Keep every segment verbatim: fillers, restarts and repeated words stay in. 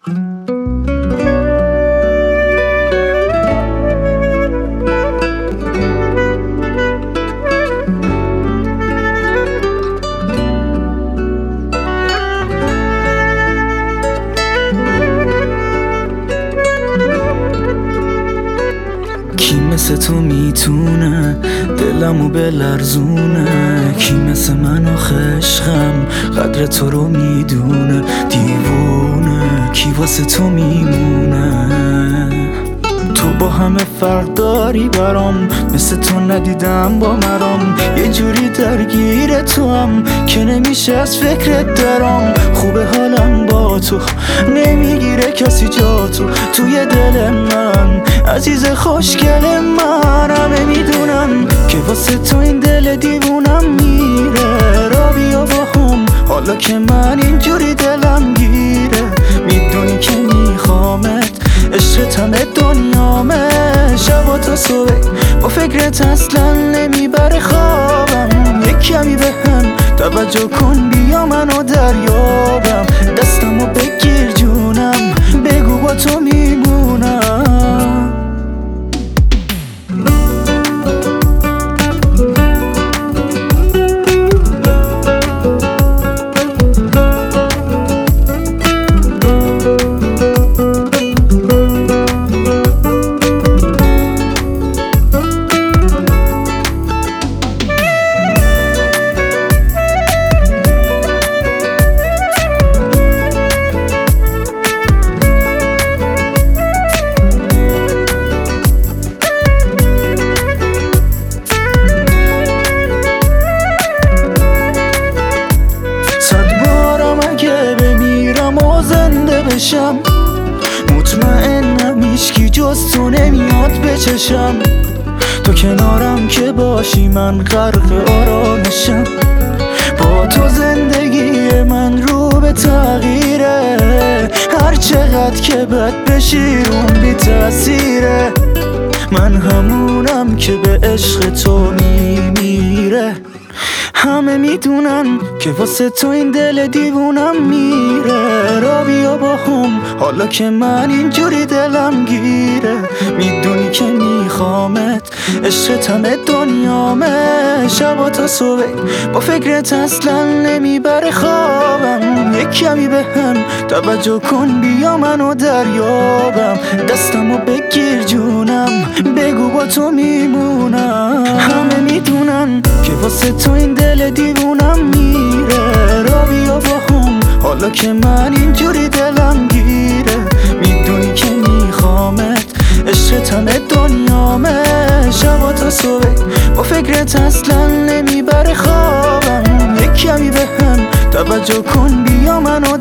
کی مثل تو میتونه دلمو بلرزونه؟ کی مثل من آخه عشقم قدر تو رو میدونه؟ دیوونه کی واسه تو میمونه؟ تو با همه فرق داری برام، مثل تو ندیدم با مرام. یه جوری درگیر تو هم که نمیشه از فکرت درام. خوبه حالم با تو، نمیگیره کسی جا تو توی دل من. عزیز خوشگل من، همه میدونن که واسه تو این دل دیوونم میره. را بیا با هم حالا که من اینجوری دلم گیره. میدونی که میخوامت، عشقت همه دنیامه. شبا تا صبح با فکرت اصلا نمیبره خوابم. یک کمی به هم توجه کن، بیا منو دریابم. دستمو بگیر جونم، بگو با تو میمونم. بشم مطمئنم هیچکی جز تو نمیاد بچشم. تو کنارم که باشی من غرق آرامشم. با تو زندگی من رو به تغییره. هر چقدر که بد بشی اون بی تأثیره. من همونم که به عشق تو میمیره. همه میدونن که واسه تو این دل دیوونم میره. را بیا با هم حالا که من اینجوری دلم گیره. میدونی که میخوامت، عشقت همه دنیامه. شبا تا صبح با فکرت اصلا نمیبره خوابم. یک کمی به هم توجه کن، بیا منو دریابم. دستمو بگیر جونم، بگو با تو میمونم. همه میدونن که واسه تو این دل دیوونم میره. را بیا با هم حالا که من اینجوری دلم گیره. میدونی که میخوامت، عشقت همه دنیامه. شبا تا صبح با فکرت اصلا نمیبره خوابم. یک کمی به هم توجه کن، بیا منو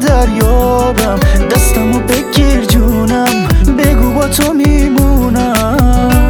دریابم. دستمو بگیر جونم، بگو با تو میمونم.